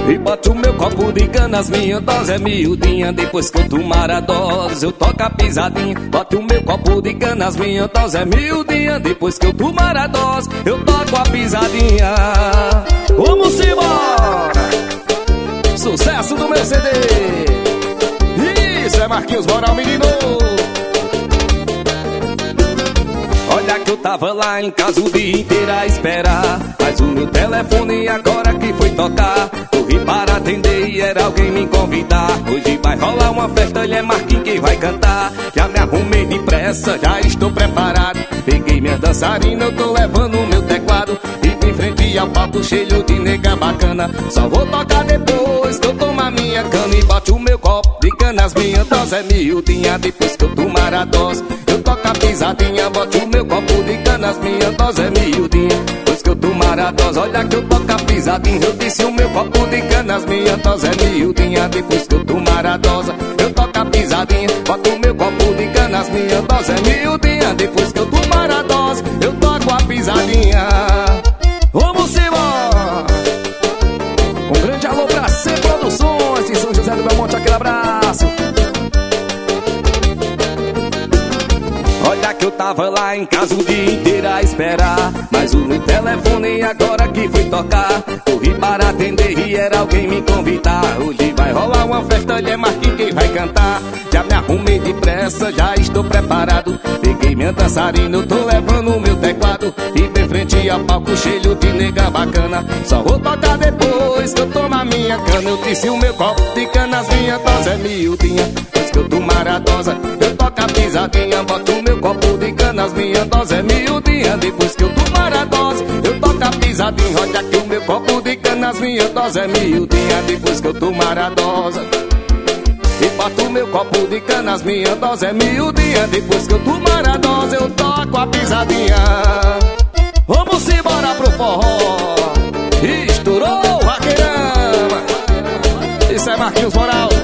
E boto o meu copo de cana, as minhas doses é miudinha. Depois que eu tomar a dose, eu toco a pisadinha. Boto o meu copo de cana, as minhas doses é miudinha. Depois que eu tomar a dose, eu toco a pisadinha. Vamos embora! Sucesso do meu CD. Isso é Marquinhos Moral, menino. Olha que eu tava lá em casa o dia inteiro a esperar, mas o meu telefone agora que foi tocar. Corri para atender e era alguém me convidar. Hoje vai rolar uma festa, ele é Marquinhos quem vai cantar. Já me arrumei depressa, já estou preparado. Peguei minha dançarina, eu tô levando o meu teclado. E em frente ao palco cheio de nega bacana. Só vou tocar depois que eu tomar minha cana. E bote o meu copo de cana, as minhas doses é miudinha. Depois que eu tomar a dose, eu toco a pisadinha. Bote o meu copo de cana, as minhas doses é miudinha. Depois que eu tomar a dose, olha que eu toco a pisadinha. Eu disse o meu copo de cana, as minhas doses é miudinha. Depois que eu tomar a dose, eu toco a pisadinha. Boto o meu copo de cana, as minhas doses é miudinha. Depois que eu tomar a dose, eu toco a pisadinha. Vamos embora! Um grande alô pra C Produções de São José do Belmonte, aquele abraço. Olha que eu tava lá em casa o dia inteiro a esperar, mas o meu telefone agora que foi tocar. Corri para atender e era alguém me convidar. Hoje vai rolar uma festa, ele é Marquinhos quem vai cantar. Já me arrumei depressa, já estou preparado. Peguei minha dançarina, eu tô levando o meu teclado. E bem frente ao palco cheio de nega bacana. Só vou tocar depois que eu tomar minha cana. Eu disse o meu copo de cana, as minhas doses é miudinha. Depois que eu tomar a dose, eu toco a pisadinha. Boto o meu copo de cana, as minhas doses é miudinha. Depois que eu tomar a dose, eu toco a pisadinha. Olha que o meu copo de cana, as minhas doses é miudinha. Depois que eu tomar a dose, e boto o meu copo de cana, as minhas doses é miudinha. Depois que eu tomar a dose, eu toco a pisadinha. Vamos embora pro forró. Estourou, vaqueirama. Isso é Marquinhos Moral.